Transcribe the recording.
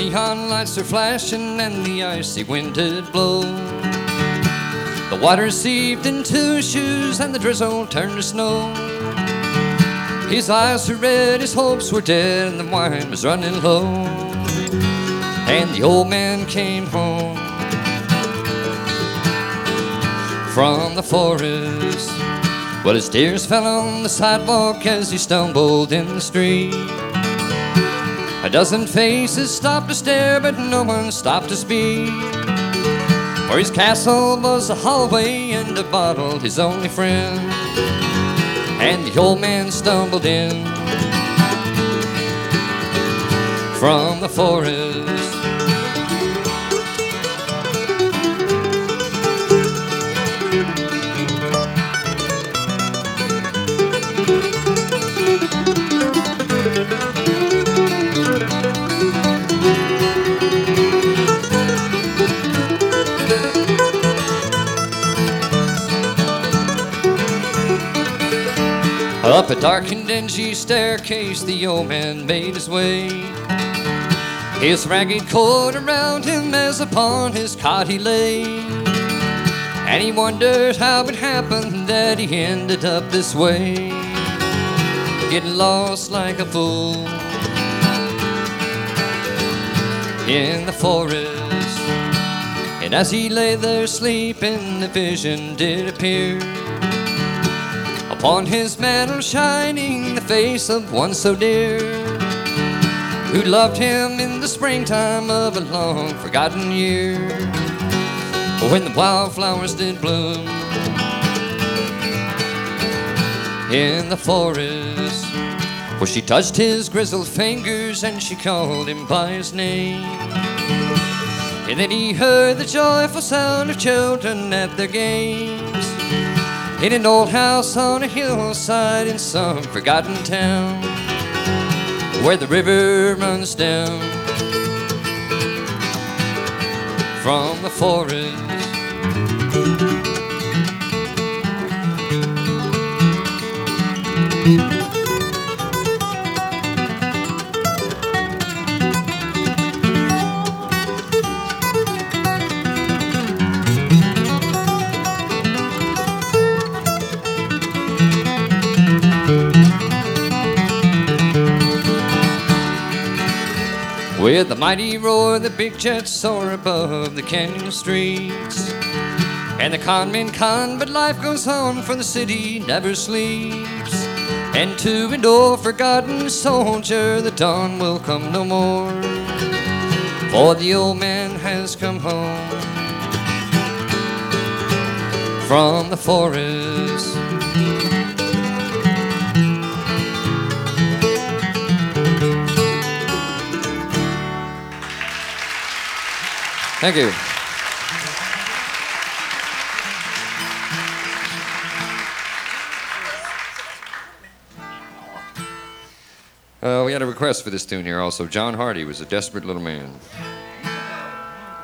neon lights are flashing and the icy wind did blow. The water seeped into his shoes and the drizzle turned to snow. His eyes were red, his hopes were dead, and the wine was running low. And the old man came home from the forest. Well, his tears fell on the sidewalk as he stumbled in the street. A dozen faces stopped to stare, but no one stopped to speak. For his castle was a hallway and a bottle his only friend. And the old man stumbled in from the forest. Up a dark and dingy staircase the old man made his way. His ragged coat around him as upon his cot he lay. And he wondered how it happened that he ended up this way, getting lost like a fool in the forest. And as he lay there sleeping, the vision did appear. Upon his mantle shining the face of one so dear, who loved him in the springtime of a long forgotten year, when the wildflowers did bloom in the forest. Where she touched his grizzled fingers and she called him by his name. And then he heard the joyful sound of children at their games, in an old house on a hillside in some forgotten town, where the river runs down from the forest. With a mighty roar, the big jets soar above the canyon streets. And the con men con, but life goes on, for the city never sleeps. And to an old forgotten soldier, the dawn will come no more, for the old man has come home from the forest. Thank you. We had a request for this tune here also. John Hardy was a desperate little man.